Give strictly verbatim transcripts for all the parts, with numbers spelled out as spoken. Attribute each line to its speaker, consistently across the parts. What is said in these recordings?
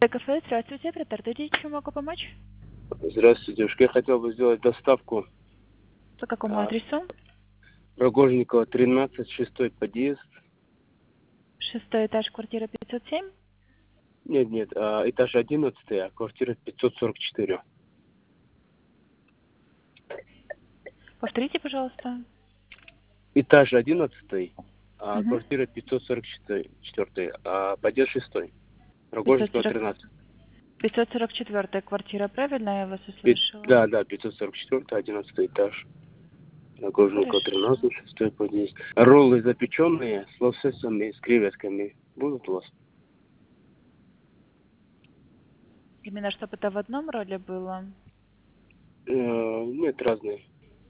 Speaker 1: Кафе, здравствуйте, Протартуйте, чем могу помочь?
Speaker 2: Здравствуйте, девушка. Я хотел бы сделать доставку
Speaker 1: По какому
Speaker 2: а,
Speaker 1: адресу?
Speaker 2: Рогожникова, тринадцать, шестой подъезд.
Speaker 1: Шестой этаж, квартира пятьсот семь.
Speaker 2: Нет, нет, а, этаж одиннадцатый, а квартира пятьсот сорок четыре.
Speaker 1: Повторите, пожалуйста.
Speaker 2: Этаж одиннадцатый, а
Speaker 1: Угу.
Speaker 2: квартира пятьсот сорок четыре, а подъезд шестой.
Speaker 1: пятьсот
Speaker 2: Рогожникова,
Speaker 1: сорок,
Speaker 2: тринадцать.
Speaker 1: пятьсот сорок четвёртая квартира, правильно я вас
Speaker 2: Пи-
Speaker 1: услышала?
Speaker 2: Да, да, пятьсот сорок четыре, одиннадцатый этаж. Рогожникова,
Speaker 1: Хорошо.
Speaker 2: тринадцать, шестой подъезд. Роллы запеченные с лососями, с креветками. Будут у вас?
Speaker 1: Именно чтобы это в одном роли было?
Speaker 2: Э, нет, разные.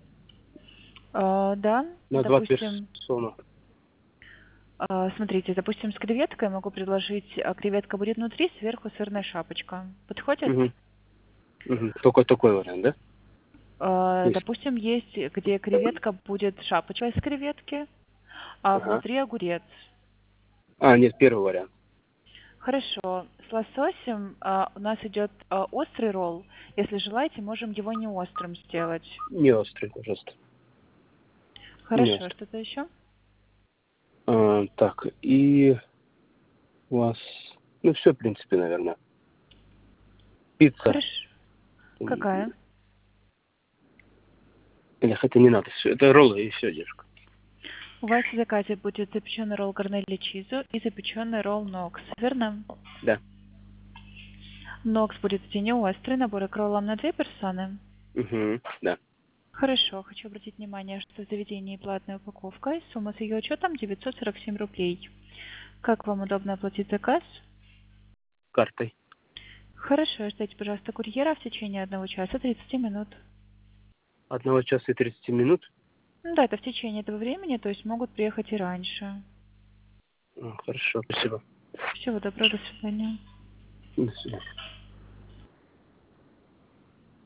Speaker 1: А, да,
Speaker 2: На два
Speaker 1: допустим,
Speaker 2: персона.
Speaker 1: а, смотрите, допустим, с креветкой могу предложить, а, креветка будет внутри, сверху сырная шапочка. Подходит?
Speaker 2: Угу. Угу. Только такой вариант, да?
Speaker 1: А,
Speaker 2: Есть.
Speaker 1: допустим, есть, где креветка будет шапочка из креветки, а
Speaker 2: Ага.
Speaker 1: внутри огурец.
Speaker 2: А, нет, первый вариант.
Speaker 1: Хорошо. С лососем а, у нас идет а, острый ролл. Если желаете, можем его не острым сделать.
Speaker 2: Не острый, пожалуйста. Не
Speaker 1: Хорошо.
Speaker 2: острый.
Speaker 1: Что-то еще?
Speaker 2: А, так, и у вас... Ну, все, в принципе, наверное. Пицца.
Speaker 1: Хорошо. Какая?
Speaker 2: Или хотя не надо, все. Это роллы и все, девушка.
Speaker 1: У вас в заказе будет запеченный ролл гарнелли чизу и запеченный ролл нокс, верно?
Speaker 2: Да.
Speaker 1: Нокс будет идти не острый, набор к роллам на две персоны.
Speaker 2: Угу. Да.
Speaker 1: Хорошо. Хочу обратить внимание, что в заведении платная упаковка, и сумма с ее учетом девятьсот сорок семь рублей. Как вам удобно оплатить заказ?
Speaker 2: Картой.
Speaker 1: Хорошо, ждите, пожалуйста, курьера в течение одного часа тридцати минут.
Speaker 2: Одного часа и тридцати минут.
Speaker 1: Ну да, это в течение этого времени, то есть могут приехать и раньше.
Speaker 2: А, хорошо, спасибо.
Speaker 1: Всего доброго, до свидания.
Speaker 2: До свидания.